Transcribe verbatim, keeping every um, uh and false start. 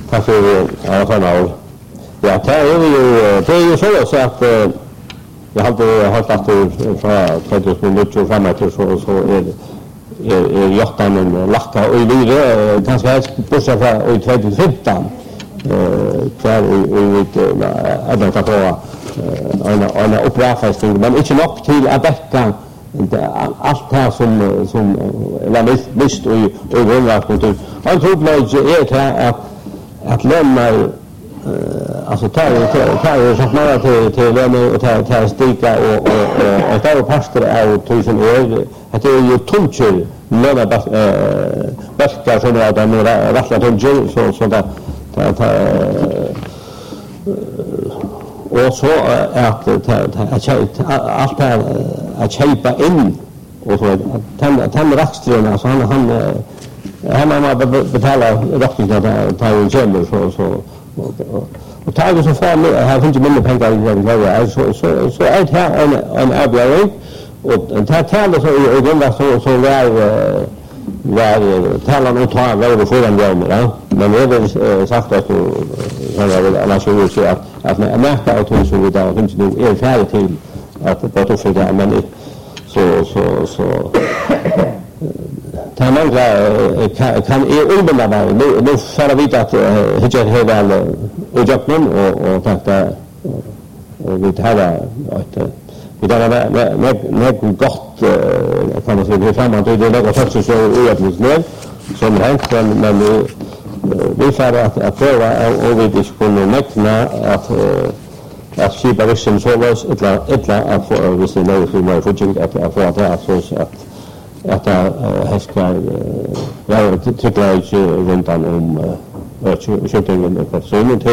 tack för alla fall. Ja, det är ju det är ju så att jag hade hållit att från tjugohundranitton framåt så så är är är jottan lacka och i livet kanske helst bussa från tjugohundrafemton eh kvar i ut att ta på en en upprättning men inte nog till att täcka allt det som som var mist och och grundlagskontor. Han tror nog är det att att lämna alltså ta ta ju så nära till till lämna och ta ta stika och och och ta pastor av tusen år. Det är ju tunchel lämna bästa som är den rätta tunchel så så där ta och så att allt det att köpa in och så att han raxtrarna så han han han har betalat räkningar ta ju källor så så och tar det så fram har inte mindre pengar i det så så så är det här en en avgörning och tar talet så i grundas så så var var talan och tar väl för den gången men det är sagt att så jag vill annars så att att märka att hon så vidare finns nu är färdig till att på att för det men så så så ta några kan kan är underbara nu nu för vi att hitta hela och jobbnen och och takta och vi tar att vi tar med med gott kan man säga framåt det är något sorts så orättvist med som hänt men vi får att att pröva och vi diskussioner mäkna att att skipa vissen så var ett ett att få vi ser nu hur man får ju att att få att så att att jag ska jag tycker jag runt om överskjutningen på personen